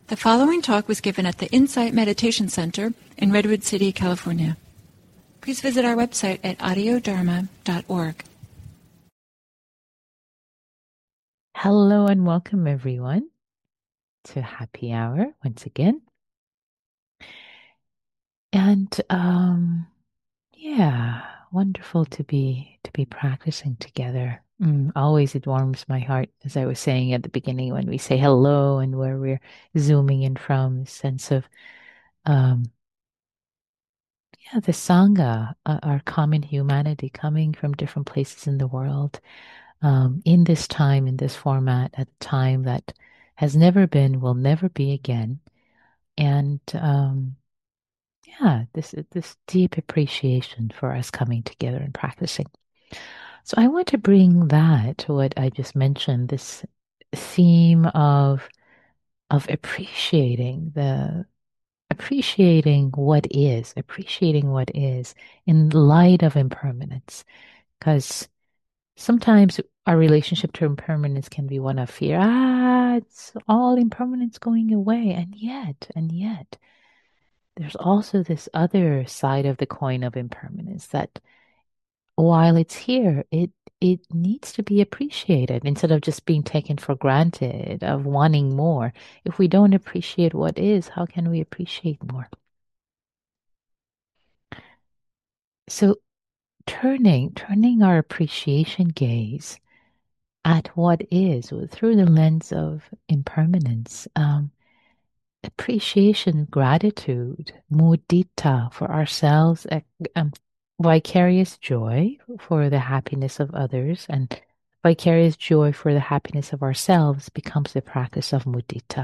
The following talk was given at the Insight Meditation Center in Redwood City, California. Please visit our website at audiodharma.org. Hello and welcome everyone to Happy Hour once again. And wonderful to be practicing together. Always it warms my heart, as I was saying at the beginning, when we say hello and where we're zooming in from, the sense of the Sangha, our common humanity coming from different places in the world, in this time, in this format, at a time that has never been, will never be again. And this deep appreciation for us coming together and practicing. So I want to bring that, what I just mentioned, this theme of appreciating what is in light of impermanence. Because sometimes our relationship to impermanence can be one of fear. It's all impermanence going away. And yet, there's also this other side of the coin of impermanence that while it's here, it needs to be appreciated instead of just being taken for granted, of wanting more. If we don't appreciate what is, how can we appreciate more? So turning our appreciation gaze at what is through the lens of impermanence, appreciation, gratitude, mudita for ourselves, vicarious joy for the happiness of others, and vicarious joy for the happiness of ourselves becomes the practice of mudita.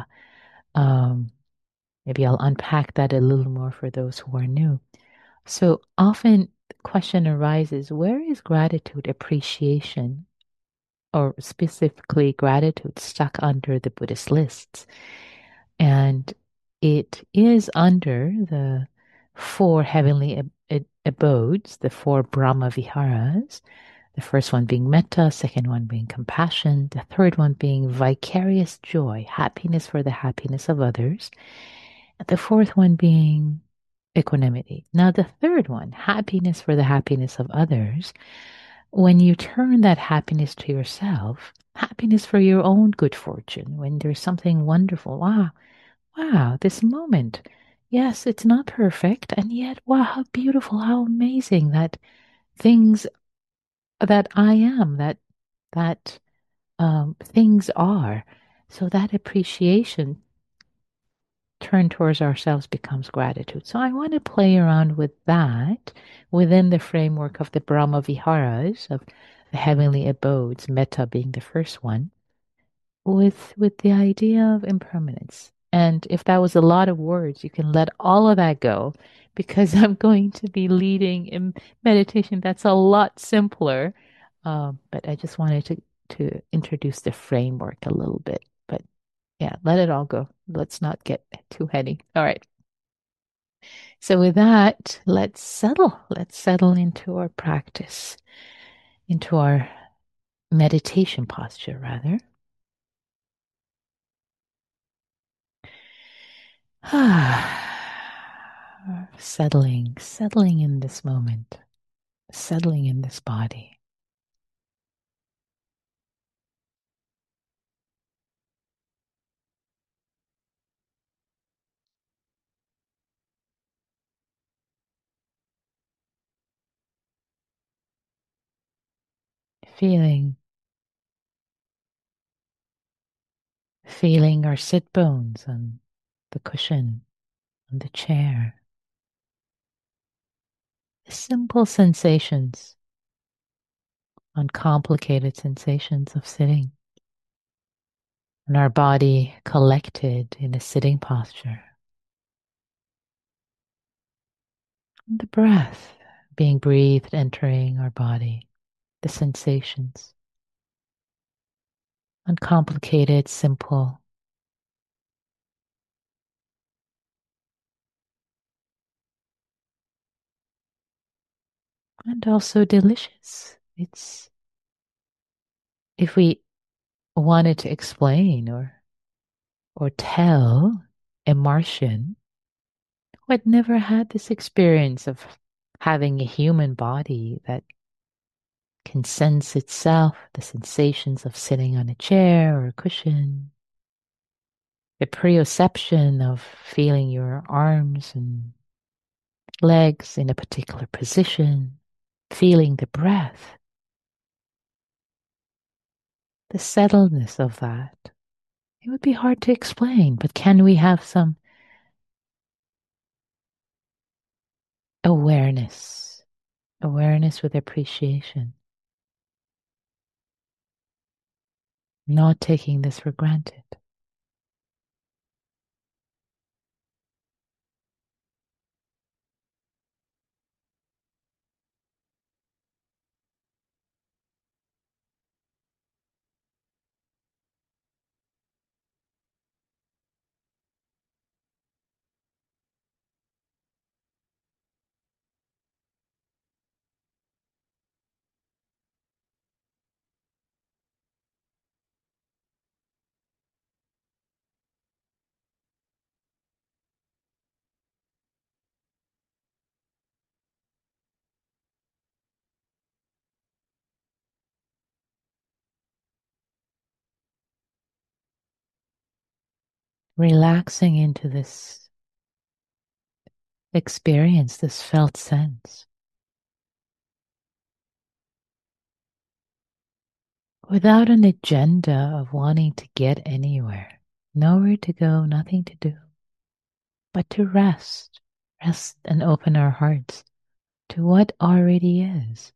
Maybe I'll unpack that a little more for those who are new. So often the question arises, where is gratitude, appreciation, or specifically gratitude, stuck under the Buddhist lists? And it is under the four heavenly abodes, the four Brahma Viharas. The first one being metta, second one being compassion, the third one being vicarious joy, happiness for the happiness of others, and the fourth one being equanimity. Now the third one, happiness for the happiness of others, when you turn that happiness to yourself, happiness for your own good fortune, when there's something wonderful, wow, this moment. Yes, it's not perfect, and yet, wow, how beautiful, how amazing that things that I am, that things are. So that appreciation turned towards ourselves becomes gratitude. So I want to play around with that within the framework of the Brahma Viharas, of the heavenly abodes, metta being the first one, with the idea of impermanence. And if that was a lot of words, you can let all of that go, because I'm going to be leading in meditation that's a lot simpler. But I just wanted to introduce the framework a little bit. But yeah, let it all go. Let's not get too heady. All right. So with that, let's settle. Let's settle into our practice, into our meditation posture, rather. Settling in this moment, settling in this body. Feeling our sit bones on the cushion, on the chair. Simple sensations, uncomplicated sensations of sitting. And our body collected in a sitting posture. And the breath being breathed, entering our body. The sensations. Uncomplicated, simple. And also delicious. It's, if we wanted to explain or tell, a Martian who had never had this experience of having a human body that can sense itself, the sensations of sitting on a chair or a cushion, the perception of feeling your arms and legs in a particular position, feeling the breath, the settledness of that. It would be hard to explain, but can we have some awareness? Awareness with appreciation, not taking this for granted. Relaxing into this experience, this felt sense, without an agenda of wanting to get anywhere. Nowhere to go, nothing to do, but to rest. Rest and open our hearts to what already is.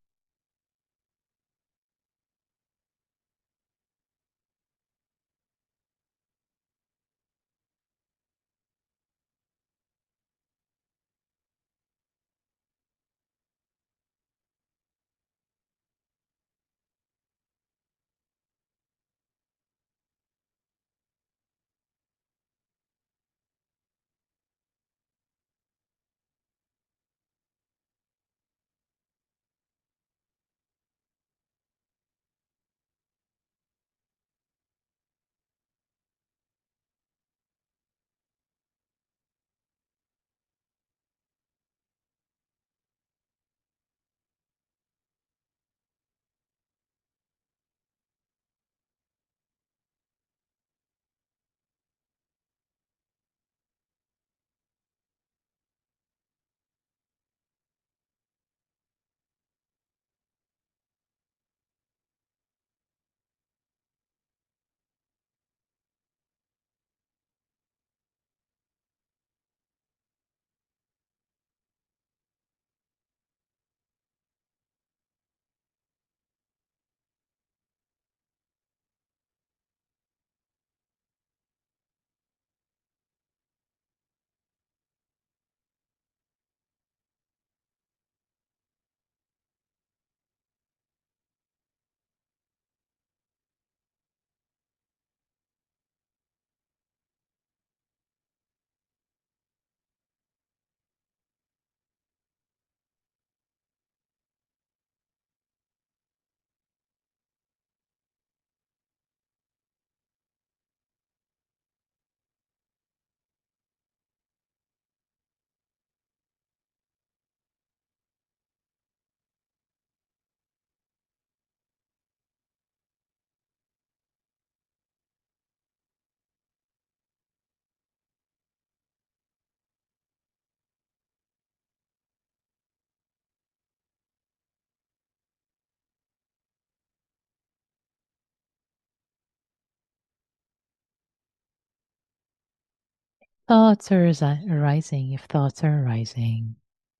Thoughts are arising, if thoughts are arising.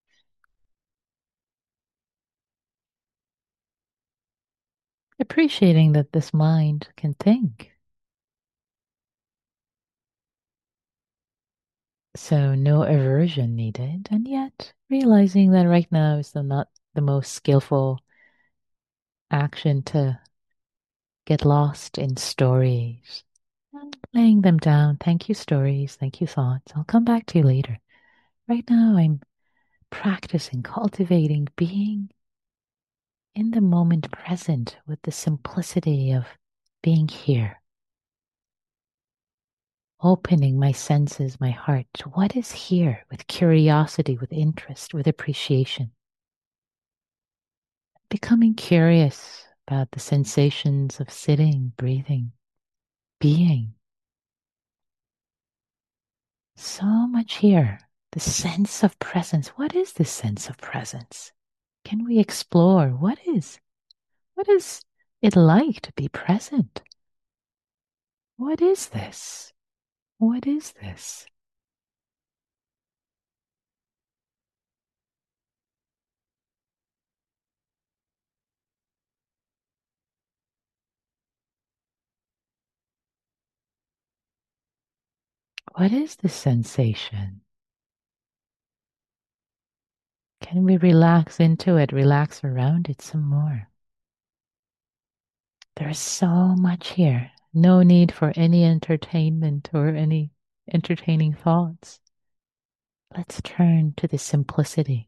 Appreciating that this mind can think. So no aversion needed, and yet realizing that right now is not the most skillful action to get lost in stories. And laying them down. Thank you, stories. Thank you, thoughts. I'll come back to you later. Right now, I'm practicing, cultivating, being in the moment present with the simplicity of being here. opening my senses, my heart to what is here with curiosity, with interest, with appreciation. Becoming curious about the sensations of sitting, breathing, being. So much here. The sense of presence. What is this sense of presence? Can we explore what is it like to be present? What is this? What is this? What is this sensation? Can we relax into it, relax around it some more? There's so much here. No need for any entertainment or any entertaining thoughts. Let's turn to the simplicity.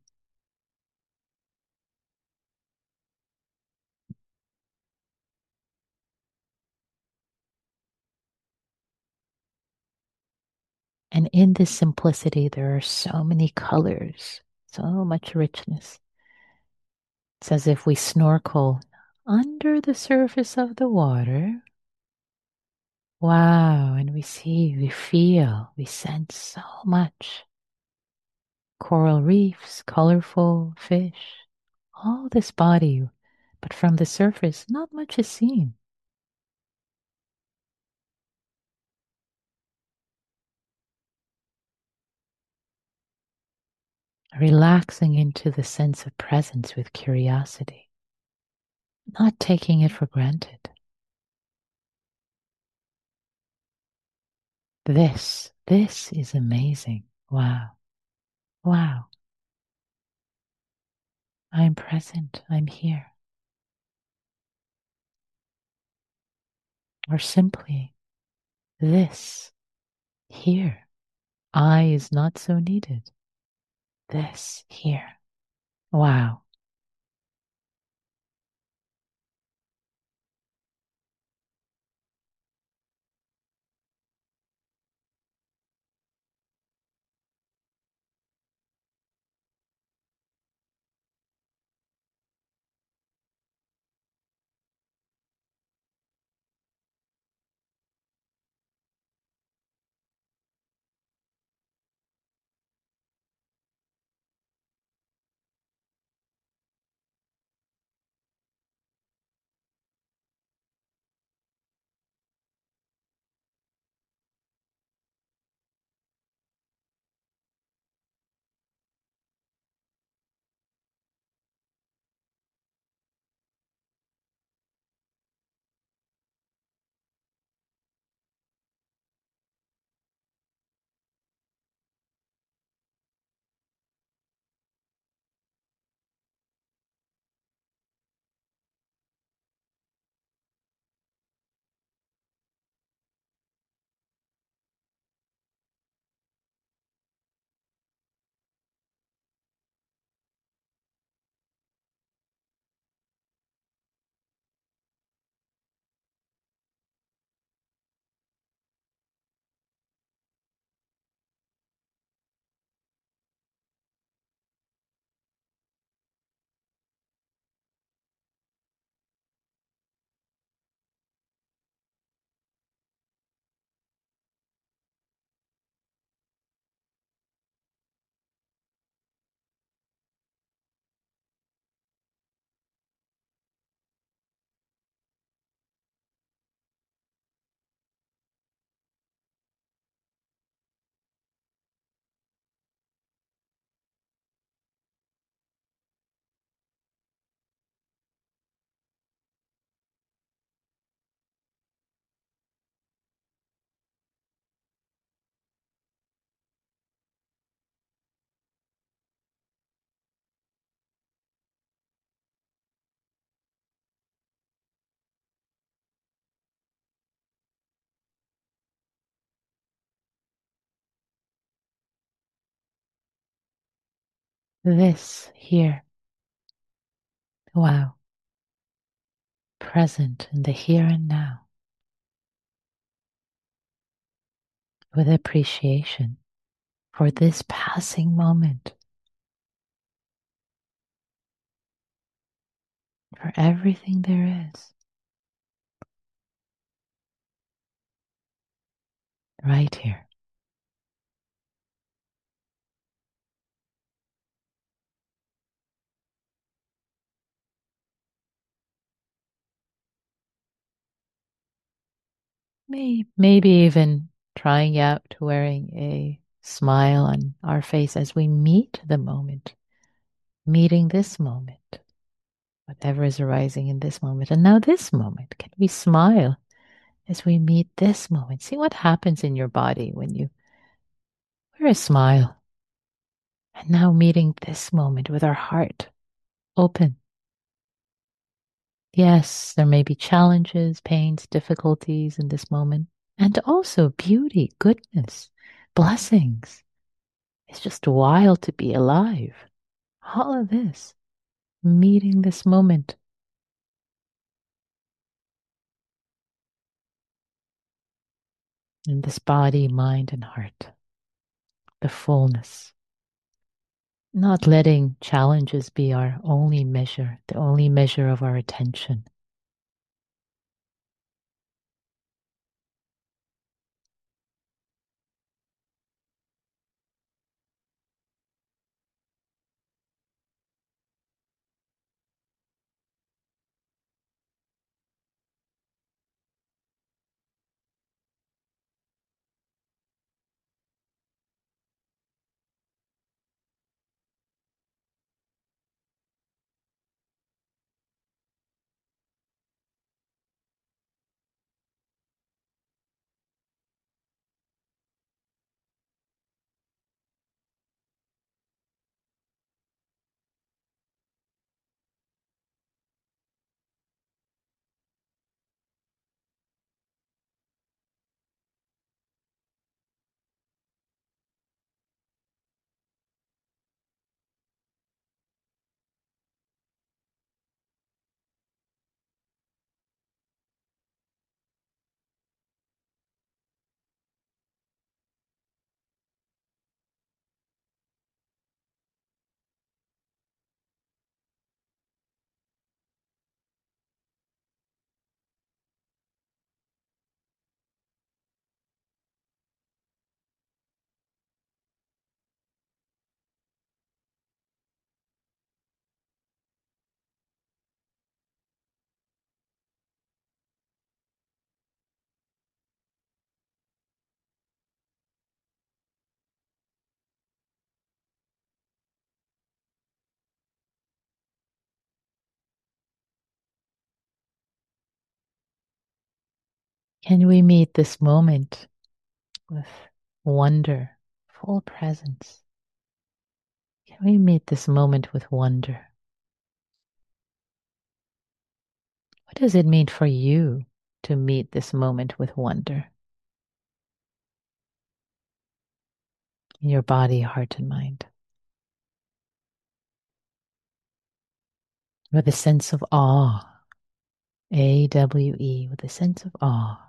And in this simplicity, there are so many colors, so much richness. It's as if we snorkel under the surface of the water. Wow, and we see, we feel, we sense so much. Coral reefs, colorful fish, all this body, but from the surface, not much is seen. Relaxing into the sense of presence with curiosity, not taking it for granted. This is amazing. Wow, wow. I'm present, I'm here. Or simply, this, here. I is not so needed. This, here. Wow. This, here. Wow. Present in the here and now. with appreciation for this passing moment, for everything there is right here. Maybe even trying out wearing a smile on our face as we meet the moment, meeting this moment, whatever is arising in this moment. And now, this moment, can we smile as we meet this moment? See what happens in your body when you wear a smile. And now, meeting this moment with our heart open. Yes, there may be challenges, pains, difficulties in this moment, and also beauty, goodness, blessings. It's just wild to be alive. All of this, meeting this moment in this body, mind, and heart, the fullness. Not letting challenges be our only measure, the only measure of our attention. Can we meet this moment with wonder, full presence? Can we meet this moment with wonder? What does it mean for you to meet this moment with wonder in your body, heart, and mind? With a sense of awe, AWE, with a sense of awe.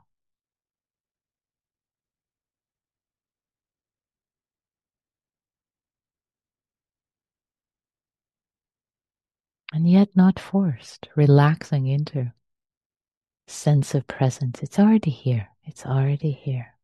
And yet not forced, relaxing into sense of presence. It's already here. It's already here.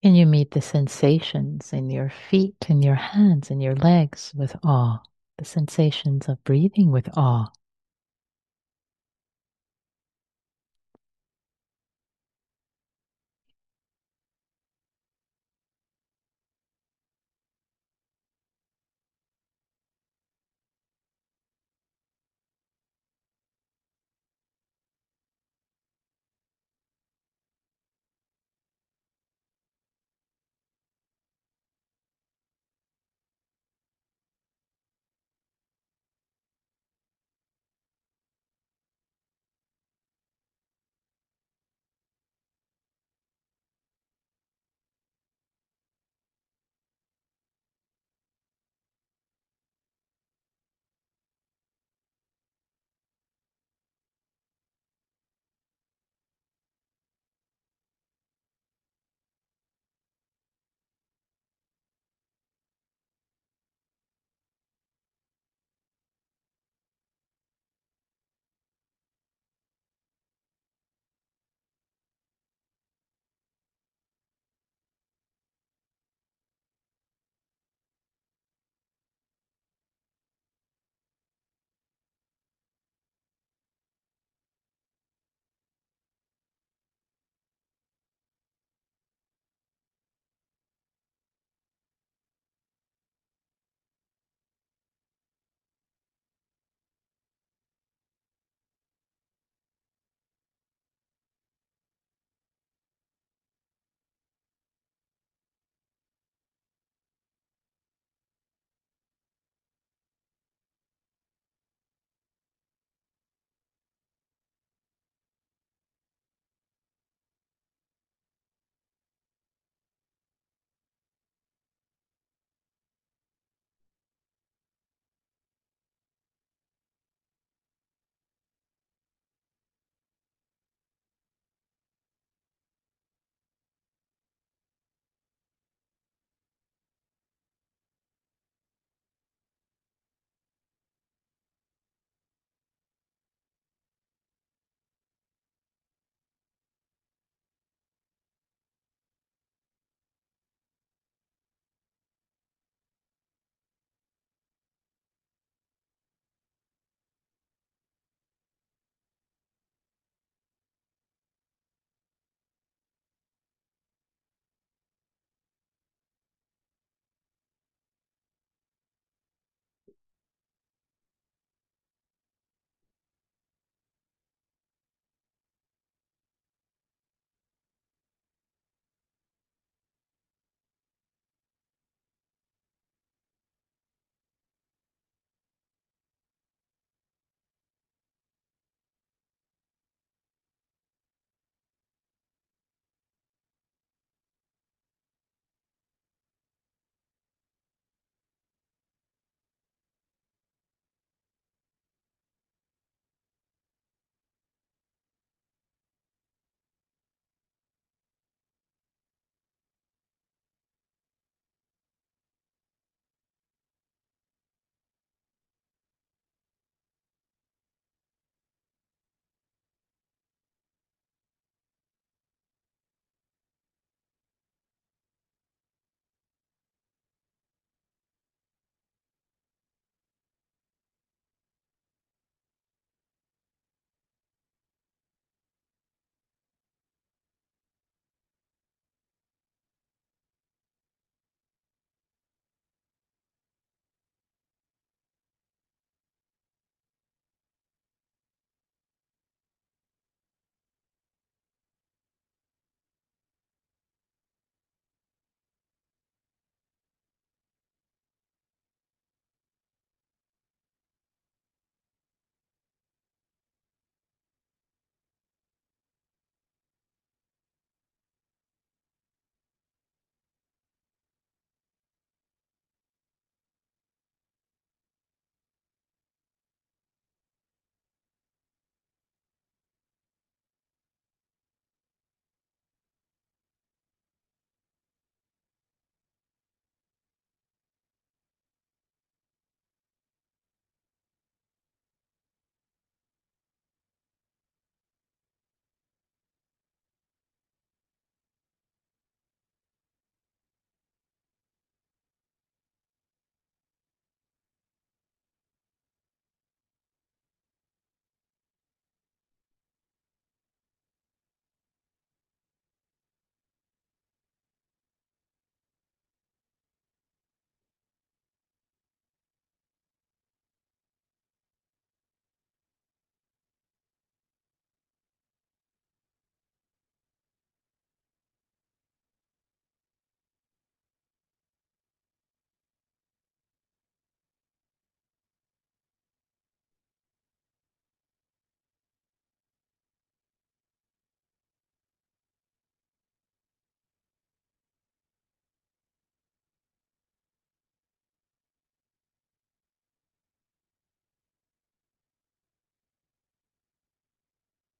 Can you meet the sensations in your feet, in your hands, in your legs with awe? The sensations of breathing with awe.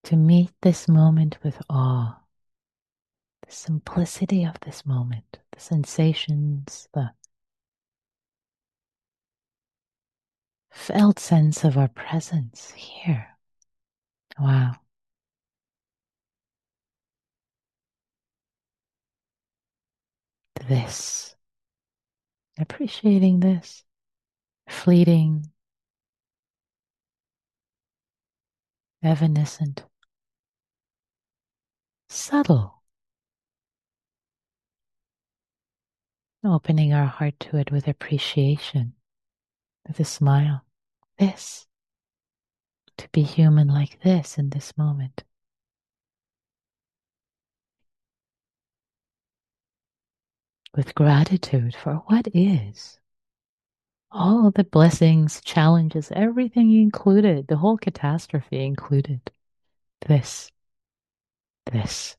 to meet this moment with awe, the simplicity of this moment, the sensations, the felt sense of our presence here. Wow. This, appreciating this, fleeting, evanescent, subtle, opening our heart to it with appreciation, with a smile. This, to be human like this in this moment. With gratitude for what is. All the blessings, challenges, everything included, the whole catastrophe included. This, this.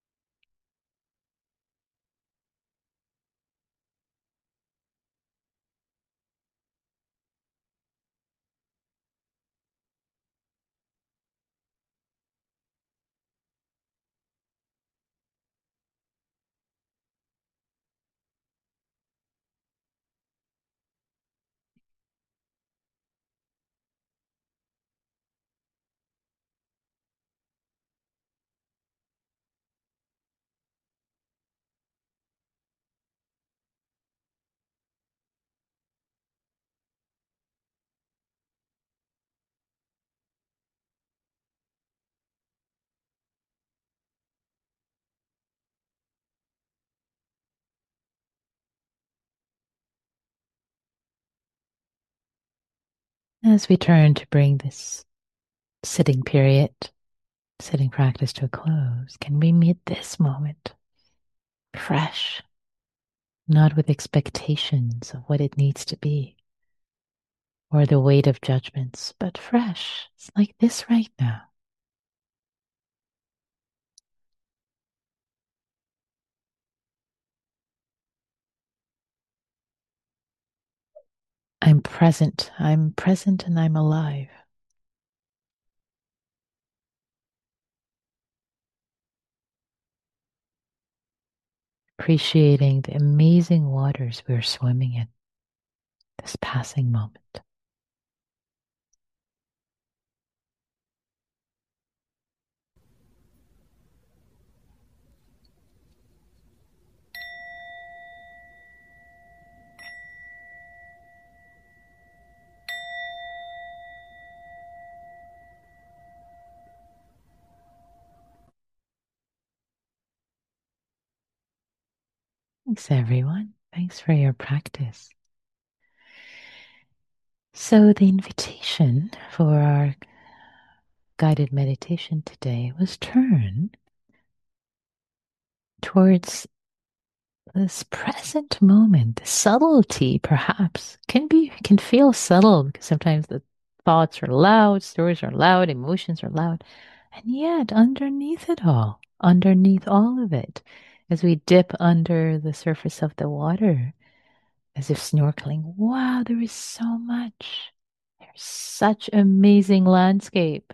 As we turn to bring this sitting period, sitting practice to a close, can we meet this moment fresh, not with expectations of what it needs to be or the weight of judgments, but fresh. It's like this right now. I'm present and I'm alive. Appreciating the amazing waters we're swimming in this passing moment. Thanks, everyone. Thanks for your practice. So, the invitation for our guided meditation today was turn towards this present moment. The subtlety, perhaps, can feel subtle because sometimes the thoughts are loud, stories are loud, emotions are loud, and yet underneath all of it, as we dip under the surface of the water, as if snorkeling, wow, there is so much. There's such amazing landscape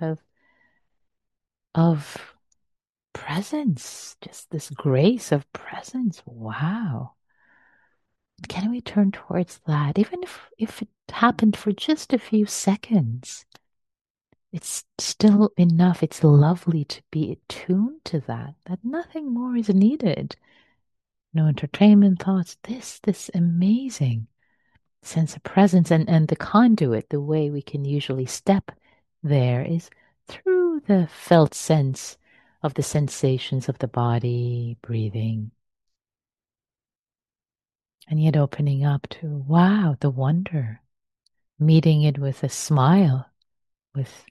of presence, just this grace of presence. Wow. Can we turn towards that? Even if it happened for just a few seconds, it's still enough. It's lovely to be attuned to that nothing more is needed. No entertainment thoughts. This amazing sense of presence and the conduit, the way we can usually step there is through the felt sense of the sensations of the body, breathing, and yet opening up to, wow, the wonder, meeting it with a smile, with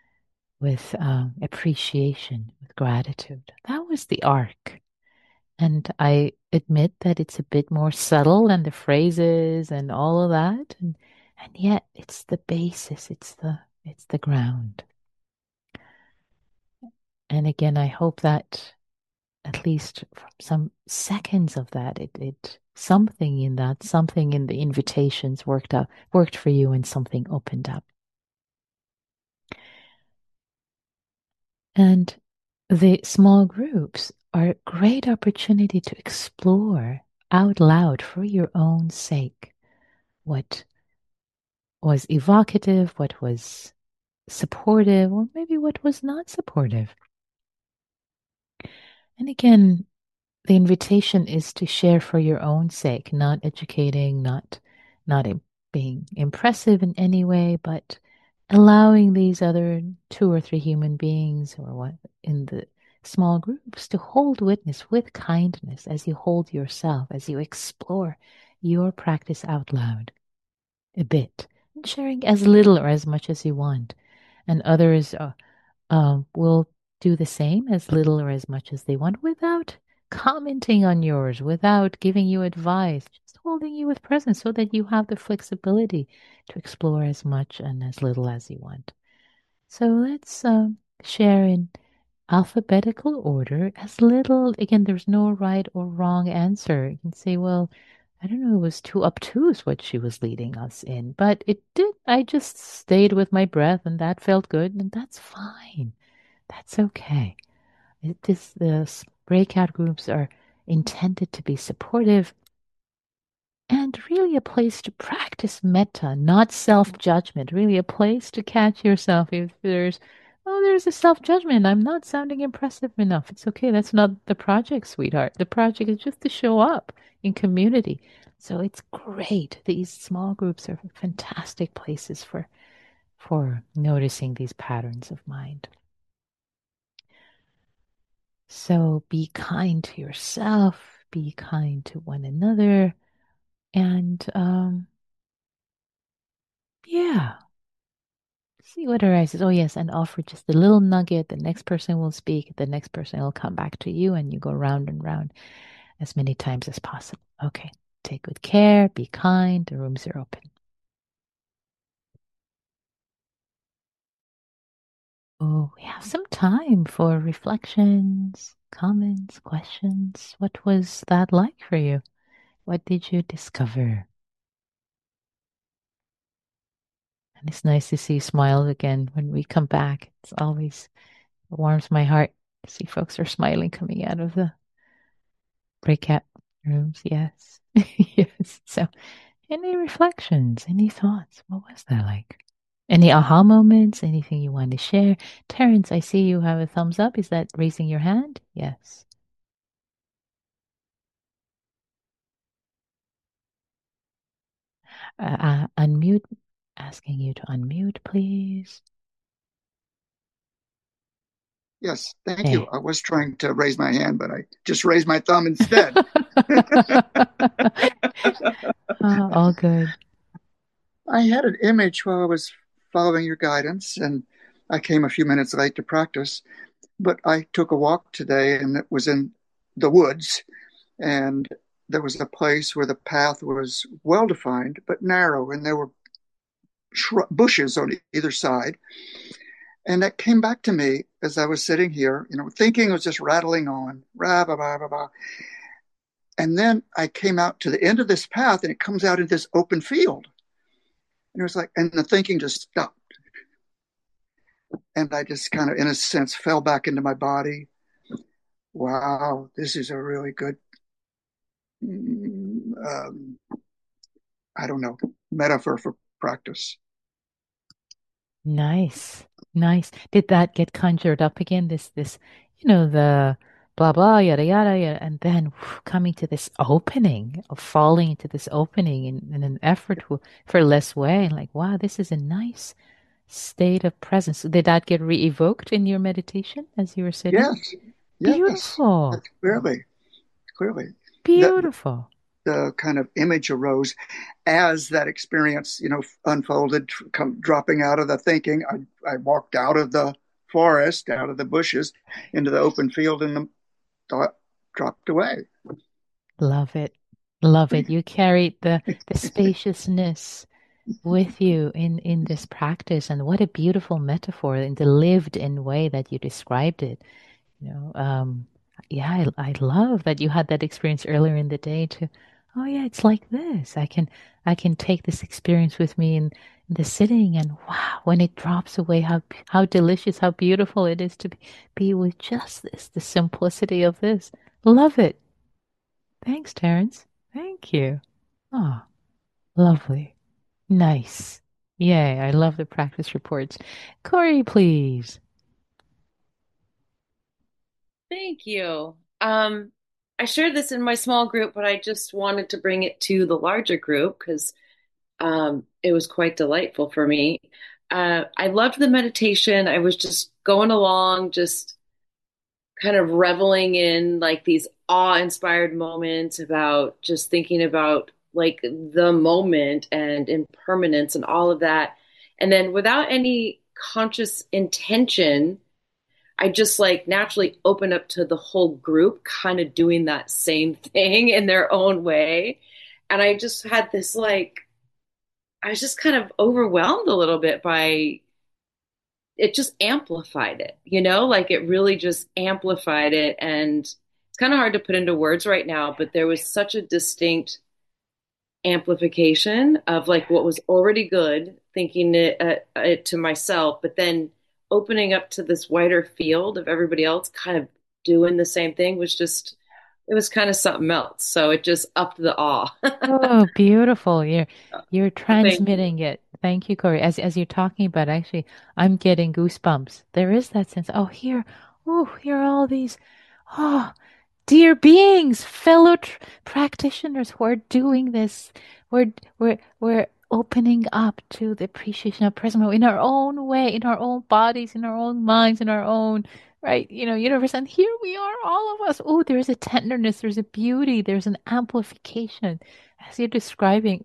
appreciation, with gratitude. That was the arc. And I admit that it's a bit more subtle than the phrases and all of that. And yet it's the basis, it's the ground. And again, I hope that at least from some seconds of that, it something in that, something in the invitations worked for you and something opened up. And the small groups are a great opportunity to explore out loud for your own sake what was evocative, what was supportive, or maybe what was not supportive. And again, the invitation is to share for your own sake, not educating, not being impressive in any way, but allowing these other two or three human beings or what in the small groups to hold witness with kindness as you hold yourself, as you explore your practice out loud a bit, and sharing as little or as much as you want. And others will do the same as little or as much as they want without commenting on yours, without giving you advice, just holding you with presence so that you have the flexibility to explore as much and as little as you want. So let's share in alphabetical order as little. Again, there's no right or wrong answer. You can say, well, I don't know, it was too obtuse what she was leading us in, but it did. I just stayed with my breath and that felt good, and that's fine. That's okay. The breakout groups are intended to be supportive and really a place to practice metta, not self-judgment. Really a place to catch yourself if there's a self-judgment. I'm not sounding impressive enough. It's okay. That's not the project, sweetheart. The project is just to show up in community. So it's great. These small groups are fantastic places for noticing these patterns of mind. So be kind to yourself, be kind to one another, and yeah, see what arises. Oh, yes, and offer just a little nugget. The next person will speak, the next person will come back to you, and you go round and round as many times as possible. Okay, take good care, be kind, the rooms are open. Oh, we have some time for reflections, comments, questions. What was that like for you? What did you discover? And it's nice to see you smile again when we come back. It's always warms my heart to see folks are smiling coming out of the breakout rooms. Yes. Yes. So, any reflections, any thoughts? What was that like? Any aha moments? Anything you want to share? Terrence, I see you have a thumbs up. Is that raising your hand? Yes. Unmute, asking you to unmute, please. Yes, thank you. Hey. I was trying to raise my hand, but I just raised my thumb instead. All good. I had an image while I was following your guidance, and I came a few minutes late to practice, but I took a walk today, and it was in the woods, and there was a place where the path was well defined but narrow, and there were bushes on either side. And that came back to me as I was sitting here, thinking was just rattling on, rah, bah, bah, bah, bah. And then I came out to the end of this path, and it comes out in this open field. And it was like, and the thinking just stopped. And I just kind of, in a sense, fell back into my body. Wow, this is a really good, I don't know, metaphor for practice. Nice. Nice. Did that get conjured up again? The blah blah yada yada yada, and then coming to this opening, of falling into this opening in an effort for less way. Like, wow, this is a nice state of presence. Did that get re-evoked in your meditation as you were sitting? Yes, yes, Beautiful. that's clearly. The, Beautiful. the kind of image arose as that experience, unfolded, dropping out of the thinking. I walked out of the forest, out of the bushes, into the open field, and the thought dropped away. Love it. Love it. You carried the spaciousness with you in this practice, and what a beautiful metaphor in the lived in way that you described it. You know, yeah, I love that you had that experience earlier in the day to, oh yeah, it's like this. I can take this experience with me in the sitting, and wow, when it drops away, how delicious, how beautiful it is to be with just this, the simplicity of this. Love it. Thanks, Terrence. Thank you. Oh, lovely. Nice. Yay, I love the practice reports. Corey, please. Thank you. I shared this in my small group, but I just wanted to bring it to the larger group because it was quite delightful for me. I loved the meditation. I was just going along, just kind of reveling in like these awe-inspired moments about just thinking about like the moment and impermanence and all of that. And then without any conscious intention, I just like naturally open up to the whole group kind of doing that same thing in their own way. And I just had this like, I was just kind of overwhelmed a little bit by it, just amplified it, like it really just amplified it. And it's kind of hard to put into words right now, but there was such a distinct amplification of like what was already good, thinking it to myself, but then opening up to this wider field of everybody else kind of doing the same thing was just, it was kind of something else. So it just upped the awe. Oh, beautiful. You're Thank you. transmitting it. Thank you, Corey. As you're talking about, actually, I'm getting goosebumps. There is that sense. Here are all these, oh, dear beings, fellow practitioners who are doing this. We're opening up to the appreciation of present moment in our own way, in our own bodies, in our own minds, in our own right, universe. And here we are, all of us. Oh, there's a tenderness, there's a beauty, there's an amplification. As you're describing,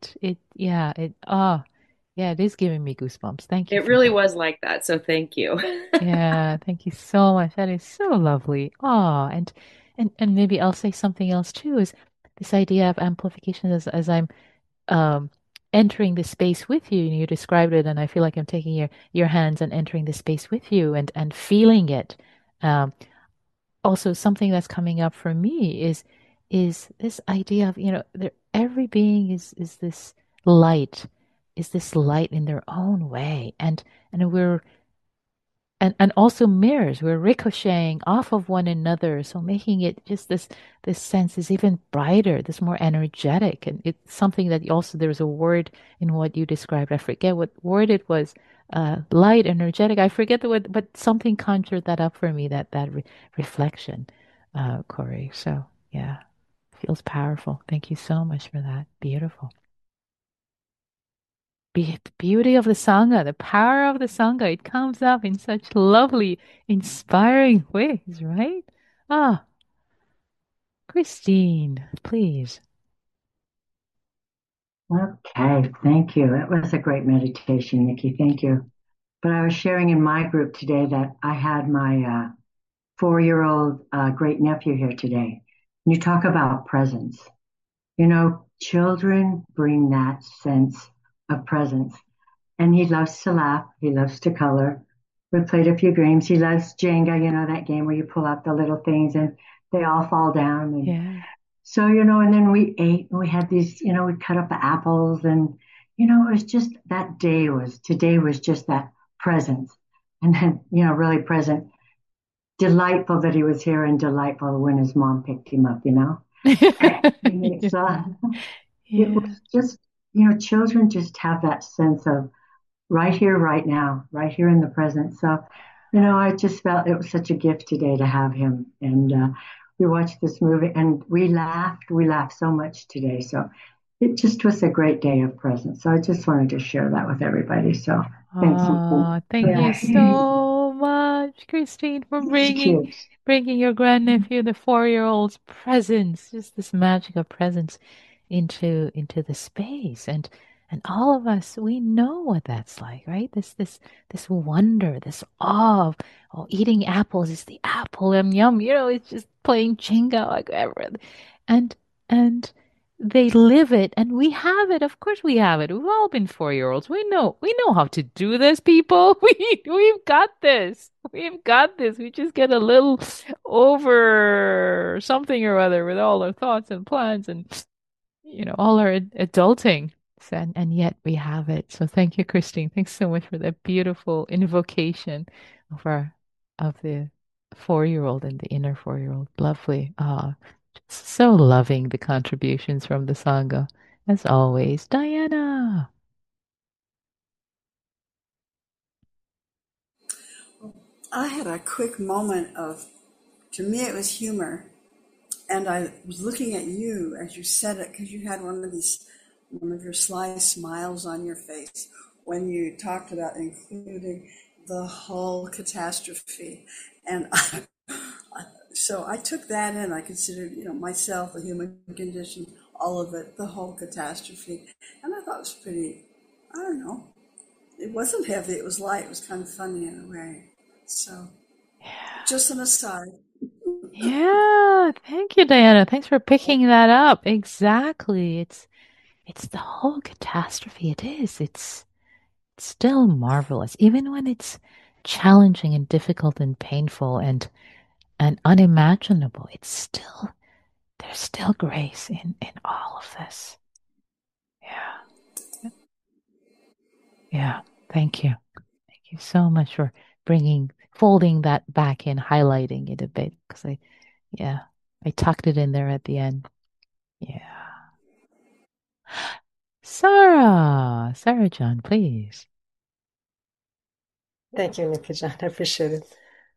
yeah, it is giving me goosebumps. Thank you It for really that. was like that. So thank you. Yeah, thank you so much. That is so lovely. Oh, and maybe I'll say something else too, is this idea of amplification as I'm um entering the space with you, and you described it, and I feel like I'm taking your hands and entering the space with you and feeling it. Um, Also something that's coming up for me is this idea of, every being is this light in their own way. And we're and also mirrors. We're ricocheting off of one another, so making it just this sense is even brighter, this more energetic. And it's something that also there's a word in what you described. I forget what word it was. Light, energetic. I forget the word, but something conjured that up for me. That reflection, Corey. So yeah, feels powerful. Thank you so much for that. Beautiful. The beauty of the Sangha, the power of the Sangha, it comes up in such lovely, inspiring ways, right? Ah, Christine, please. Okay, thank you. That was a great meditation, Nikki. Thank you. But I was sharing in my group today that I had my 4-year-old great nephew here today. And you talk about presence. Children bring that sense of presence. And he loves to laugh. He loves to color. We played a few games. He loves Jenga, that game where you pull out the little things and they all fall down. And Yeah. so, and then we ate and we had these, we cut up the apples and, it was just today was just that presence. And then, really present, delightful that he was here and delightful when his mom picked him up. And so it Yeah. was just, children just have that sense of right here, right now, right here in the present. So, I just felt it was such a gift today to have him. And we watched this movie and we laughed. We laughed so much today. So it just was a great day of presence. So I just wanted to share that with everybody. So thanks. Oh, thank you Yeah, so much, Christine, for it's cute. bringing your grandnephew, the 4-year-old's presence, just this magic of presence into the space. And all of us, we know what that's like, right? This wonder, this awe of, oh, eating apples is the apple, yum yum, it's just playing Jenga, like whatever. And and they live it, and we have it. Of course we have it. We've all been 4-year-olds. We know how to do this, people. We've got this. We've got this. We just get a little over something or other with all our thoughts and plans and all our adulting. So, and yet we have it. So thank you, Christine. Thanks so much for that beautiful invocation of our of the 4-year-old and the inner 4-year-old. Lovely. So loving the contributions from the Sangha. As always, Diana. I had a quick moment of, to me, it was humor. And I was looking at you as you said it, because you had one of your sly smiles on your face when you talked about including the whole catastrophe. And so I took that in. I considered, myself, the human condition, all of it, the whole catastrophe. And I thought it was pretty, I don't know, it wasn't heavy, it was light, it was kind of funny in a way. So, just an aside. Yeah, thank you, Diana. Thanks for picking that up. Exactly. It's the whole catastrophe. It is. It's still marvelous, even when it's challenging and difficult and painful and unimaginable. It's still there's still grace in all of this. Yeah. Yeah. Thank you. Thank you so much for folding that back in, highlighting it a bit because yeah, I tucked it in there at the end. Yeah. Sarah John, please. Thank you, Nikajan. I appreciate it.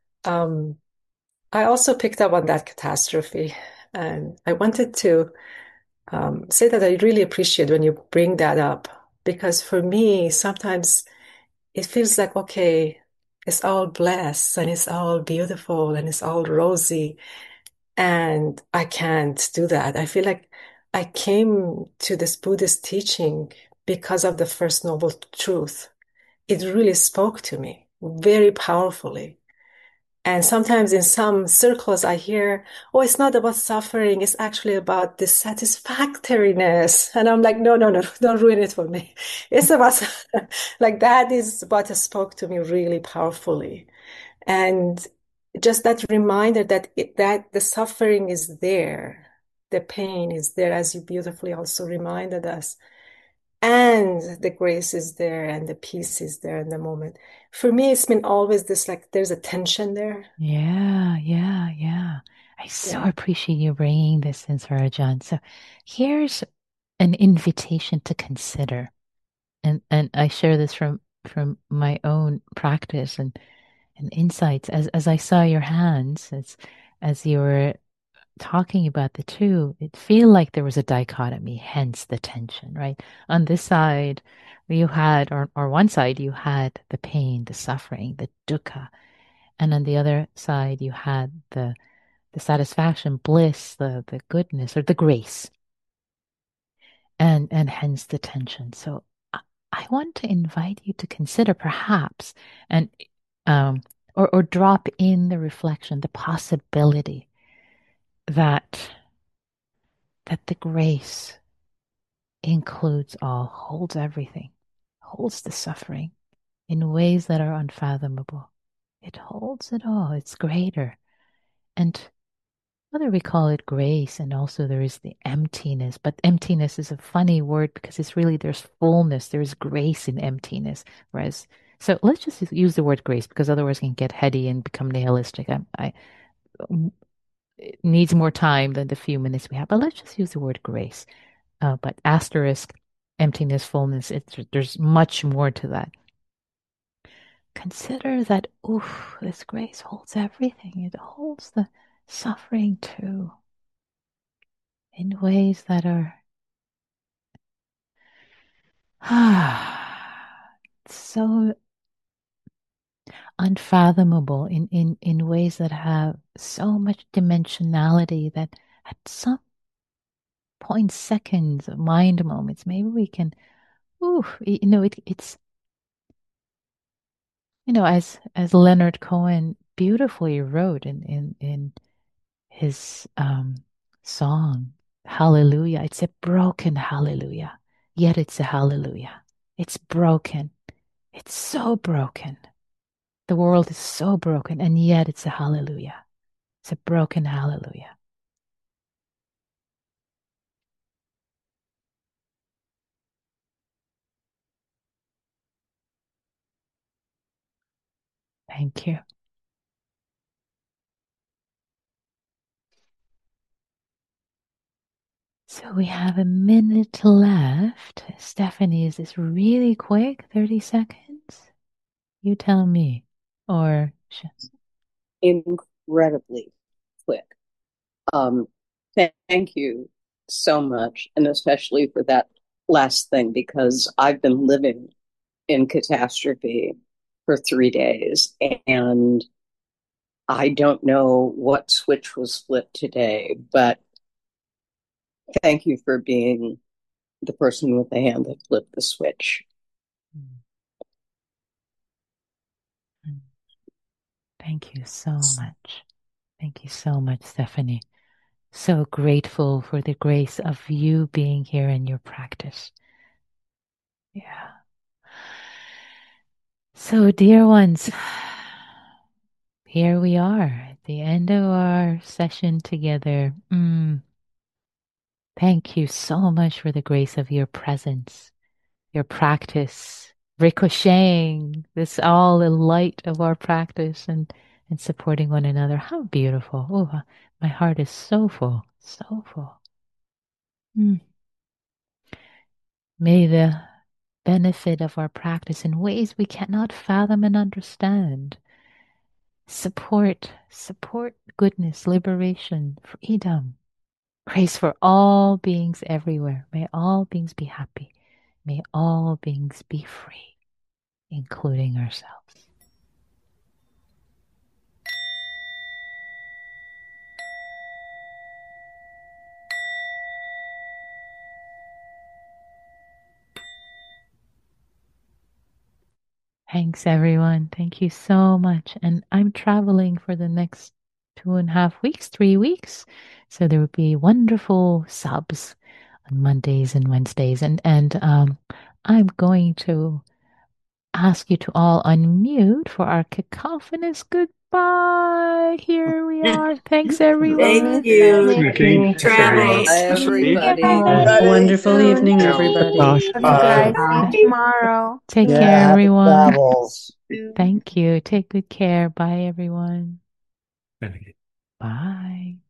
I also picked up on that catastrophe, and I wanted to say that I really appreciate when you bring that up because for me, sometimes it feels like, okay, it's all blessed and it's all beautiful and it's all rosy, and I can't do that. I feel like I came to this Buddhist teaching because of the First Noble Truth. It really spoke to me very powerfully. And sometimes in some circles, I hear, oh, it's not about suffering. It's actually about dissatisfactoriness. And I'm like, no, no, no, don't ruin it for me. It's about, like, that is what spoke to me really powerfully. And just that reminder that the suffering is there, the pain is there, as you beautifully also reminded us. And the grace is there and the peace is there in the moment. For me, it's been always this like there's a tension there. Yeah, yeah, yeah. I so Yeah. appreciate you bringing this in, Sarah John. So here's an invitation to consider, and I share this from my own practice and insights as I saw your hands as you were talking about the two, it feel like there was a dichotomy, hence the tension, right? On this side, you had, or one side, you had the pain, the suffering, the dukkha. And on the other side, you had the satisfaction, bliss, the goodness, or the grace, and hence the tension. So I want to invite you to consider perhaps, and um, or drop in the reflection, the possibility that the grace includes all, holds everything, holds the suffering in ways that are unfathomable. It holds it all. It's greater. And whether we call it grace, and also there is the emptiness, but emptiness is a funny word because it's really there's fullness, there's grace in emptiness. Whereas, so let's just use the word grace because otherwise it can get heady and become nihilistic. It needs more time than the few minutes we have, but let's just use the word grace. But asterisk, emptiness, fullness, there's much more to that. Consider that, oof, this grace holds everything. It holds the suffering too, in ways that are so unfathomable, in ways that have so much dimensionality that at some point, seconds, mind moments, maybe we can, it's, as Leonard Cohen beautifully wrote in his song, Hallelujah. It's a broken hallelujah, yet it's a hallelujah. It's broken. It's so broken. The world is so broken, and yet it's a hallelujah. It's a broken hallelujah. Thank you. So we have a minute left. Stephanie, is this really quick? 30 seconds? You tell me. Or Incredibly quick. Thank you so much, and especially for that last thing, because I've been living in catastrophe for 3 days, and I don't know what switch was flipped today, but thank you for being the person with the hand that flipped the switch. Thank you so much. Thank you so much, Stephanie. So grateful for the grace of you being here in your practice. Yeah. So, dear ones, here we are at the end of our session together. Thank you so much for the grace of your presence, your practice, ricocheting this all the light of our practice and supporting one another. How beautiful. Oh, my heart is so full, so full. May the benefit of our practice in ways we cannot fathom and understand support goodness, liberation, freedom, grace for all beings everywhere. May all beings be happy. May all beings be free, including ourselves. Thanks, everyone. Thank you so much. And I'm traveling for the next 2.5 weeks, 3 weeks. So there will be wonderful subs on Mondays and Wednesdays. And I'm going to ask you to all unmute for our cacophonous goodbye. Here we are. Thanks, everyone. Thank you. Okay. Travel. Bye, everybody. Have a wonderful evening, everybody. Bye. See you tomorrow. Take care, happy everyone. travels. Thank you. Take good care. Bye, everyone. Thank you. Bye.